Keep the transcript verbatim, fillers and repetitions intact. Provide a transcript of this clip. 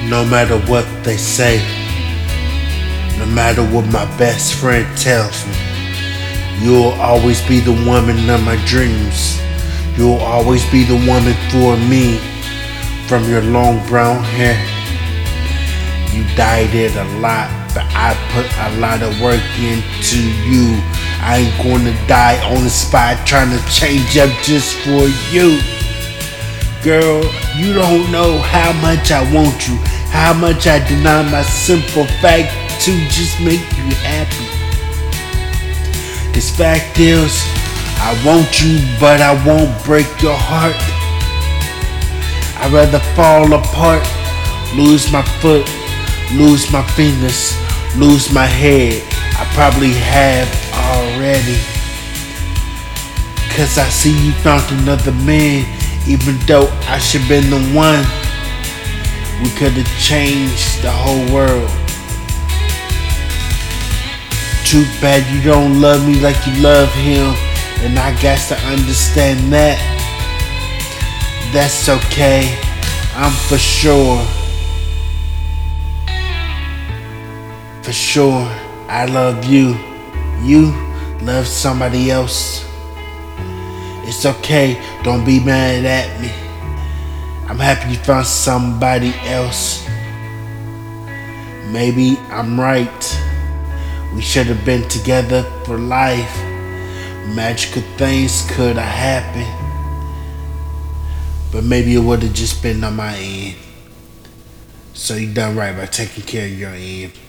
No matter what they say, no matter what my best friend tells me, you'll always be the woman of my dreams. You'll always be the woman for me. From your long brown hair, you dyed it a lot, but I put a lot of work into you. I ain't gonna die on the spot trying to change up just for you. Girl, you don't know how much I want you, how much I deny my simple fact to just make you happy. This fact is, I want you, but I won't break your heart. I'd rather fall apart, lose my foot, lose my fingers, lose my head. I probably have already. Cause I see you found another man, even though I should've been the one. We could've changed the whole world. Too bad you don't love me like you love him, and I got to understand that. That's okay, I'm for sure. For sure, I love you. You love somebody else. It's okay, don't be mad at me. I'm happy you found somebody else. Maybe I'm right. We should have been together for life. Magical things could have happened. But maybe it would have just been on my end. So you done right by taking care of your end.